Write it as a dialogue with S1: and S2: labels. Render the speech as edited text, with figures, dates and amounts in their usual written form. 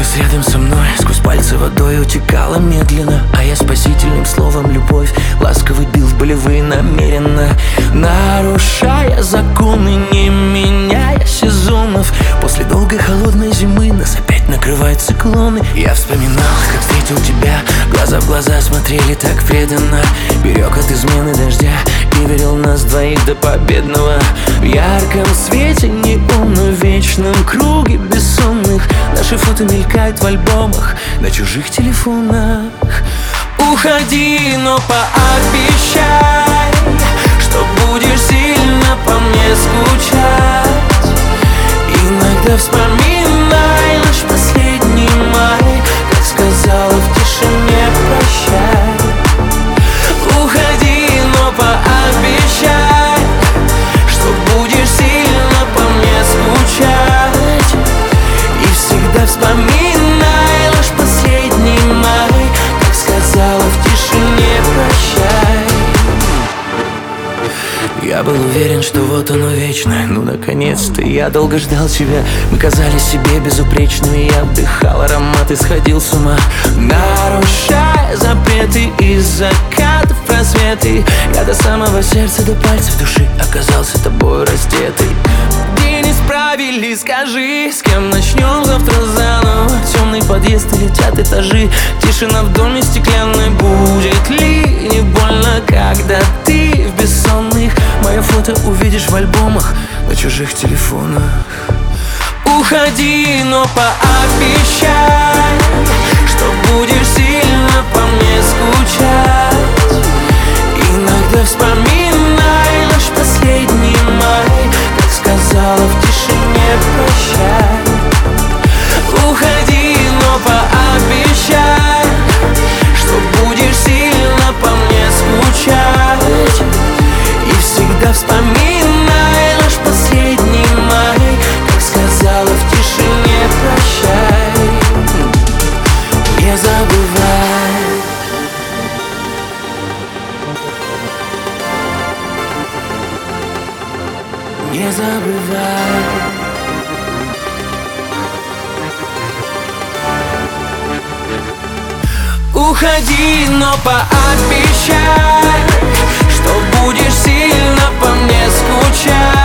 S1: Кружилась рядом со мной, сквозь пальцы водой утекала медленно, а я спасительным словом любовь ласково бил в болевые намеренно, нарушая законы, не меняя сезонов. После долгой холодной зимы нас опять накрывают циклоны. Я вспоминал, как встретил тебя, глаза в глаза смотрели так преданно, берег от измены дождя и верил нас двоих до победного. В ярком свете неона, в вечном круге бессонных наши фото мелькают в альбомах на чужих телефонах. Уходи, но пообещай, что будешь сильно по мне скучать. Иногда вспоминай наш последний май, как сказала в тишине прощай. Уходи, но пообещай, что будешь сильно по мне скучать. И всегда вспоминай наш последний май, как сказала в тишине прощай. Я был уверен, что вот оно вечное. Ну, наконец-то, я долго ждал тебя. Мы казались себе безупречными. Я вдыхал аромат и сходил с ума, нарушая запреты из закатов просветы. Я до самого сердца, до пальцев души оказался тобой раздетый. Где не справились, скажи, с кем начнем завтра заново? Темный подъезд и летят этажи, тишина в доме стеклянной. Будет ли не больно, когда ты в бессонных мое фото увидишь в альбомах на чужих телефонах? Уходи, но пообещай, что будешь сильно по мне скучать. Иногда вспоминай наш последний май, как сказала в тишине прощай. Уходи, но пообещай, что будешь сильно по мне скучать. И всегда вспоминай наш последний май, как сказала в тишине прощай. Не забывай. Не забывай. Уходи, но пообещай, что будешь сильно по мне скучать.